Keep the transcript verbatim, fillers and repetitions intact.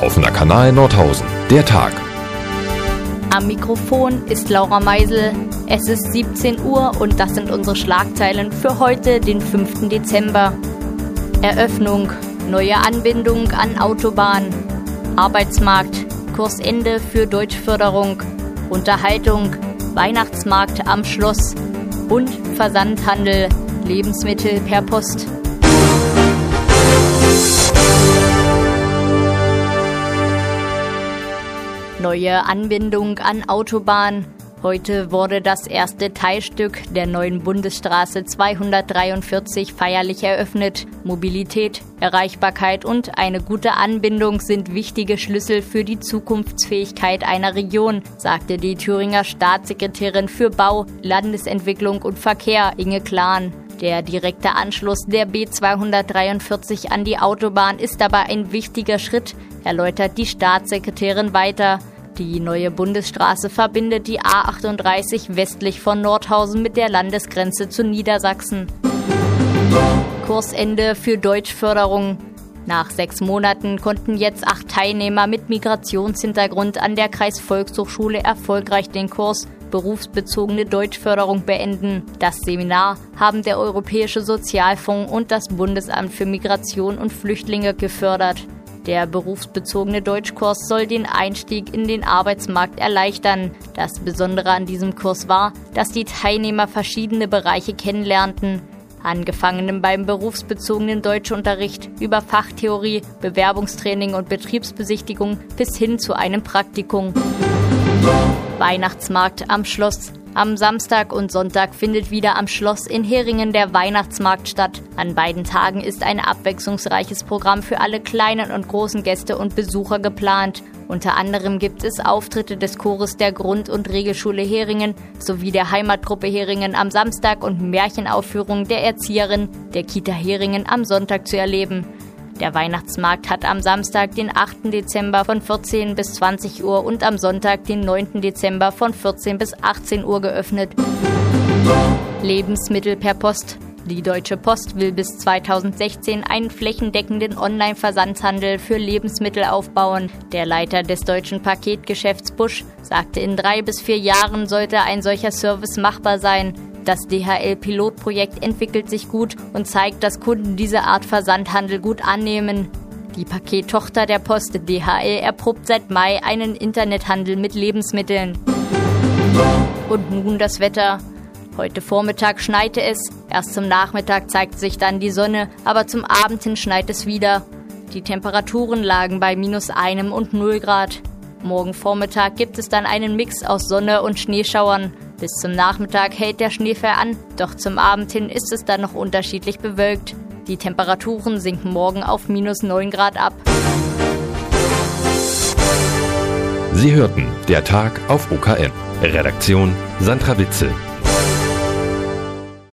Offener Kanal Nordhausen. Der Tag. Am Mikrofon ist Laura Meisel. Es ist siebzehn Uhr und das sind unsere Schlagzeilen für heute, den fünften Dezember. Eröffnung, neue Anbindung an Autobahn, Arbeitsmarkt, Kursende für Deutschförderung, Unterhaltung, Weihnachtsmarkt am Schloss und Versandhandel, Lebensmittel per Post. Neue Anbindung an Autobahn. Heute wurde das erste Teilstück der neuen Bundesstraße zweihundertdreiundvierzig feierlich eröffnet. Mobilität, Erreichbarkeit und eine gute Anbindung sind wichtige Schlüssel für die Zukunftsfähigkeit einer Region, sagte die Thüringer Staatssekretärin für Bau, Landesentwicklung und Verkehr Inge Klan. Der direkte Anschluss der B zweihundertdreiundvierzig an die Autobahn ist dabei ein wichtiger Schritt, erläutert die Staatssekretärin weiter. Die neue Bundesstraße verbindet die A achtunddreißig westlich von Nordhausen mit der Landesgrenze zu Niedersachsen. Kursende für Deutschförderung. Nach sechs Monaten konnten jetzt acht Teilnehmer mit Migrationshintergrund an der Kreisvolkshochschule erfolgreich den Kurs Berufsbezogene Deutschförderung beenden. Das Seminar haben der Europäische Sozialfonds und das Bundesamt für Migration und Flüchtlinge gefördert. Der berufsbezogene Deutschkurs soll den Einstieg in den Arbeitsmarkt erleichtern. Das Besondere an diesem Kurs war, dass die Teilnehmer verschiedene Bereiche kennenlernten. Angefangen beim berufsbezogenen Deutschunterricht über Fachtheorie, Bewerbungstraining und Betriebsbesichtigung bis hin zu einem Praktikum. Weihnachtsmarkt am Schloss. Am Samstag und Sonntag findet wieder am Schloss in Heringen der Weihnachtsmarkt statt. An beiden Tagen ist ein abwechslungsreiches Programm für alle kleinen und großen Gäste und Besucher geplant. Unter anderem gibt es Auftritte des Chores der Grund- und Regelschule Heringen sowie der Heimatgruppe Heringen am Samstag und Märchenaufführungen der Erzieherin der Kita Heringen am Sonntag zu erleben. Der Weihnachtsmarkt hat am Samstag, den achten Dezember von vierzehn bis zwanzig Uhr und am Sonntag, den neunten Dezember von vierzehn bis achtzehn Uhr geöffnet. Lebensmittel per Post. Die Deutsche Post will bis zweitausendsechzehn einen flächendeckenden Online-Versandhandel für Lebensmittel aufbauen. Der Leiter des deutschen Paketgeschäfts Busch sagte, in drei bis vier Jahren sollte ein solcher Service machbar sein. Das D H L-Pilotprojekt entwickelt sich gut und zeigt, dass Kunden diese Art Versandhandel gut annehmen. Die Pakettochter der Post D H L erprobt seit Mai einen Internethandel mit Lebensmitteln. Und nun das Wetter. Heute Vormittag schneite es, erst zum Nachmittag zeigt sich dann die Sonne, aber zum Abend hin schneit es wieder. Die Temperaturen lagen bei minus einem und null Grad. Morgen Vormittag gibt es dann einen Mix aus Sonne und Schneeschauern. Bis zum Nachmittag hält der Schneefall an, doch zum Abend hin ist es dann noch unterschiedlich bewölkt. Die Temperaturen sinken morgen auf minus neun Grad ab. Sie hörten der Tag auf O K M. Redaktion Sandra Witzel.